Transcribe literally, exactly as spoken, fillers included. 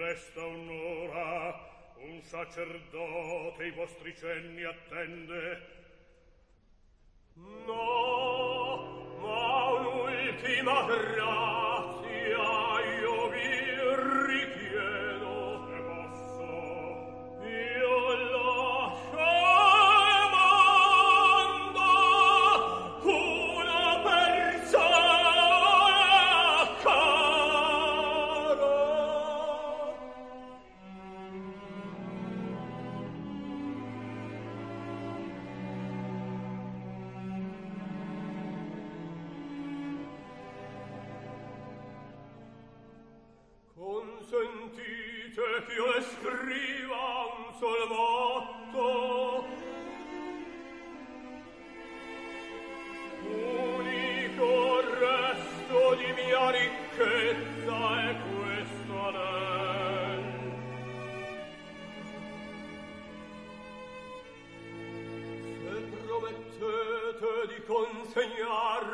questa un'ora un sacerdote i vostri cenni attende. No, ma un'ultima grazia io vi richiedo. Se posso, io lascio al mondo una persona cara. Consentite che io le scriva un sol motto. Unico resto di mia ricchezza è questo anel. Se promettete di consegnarmi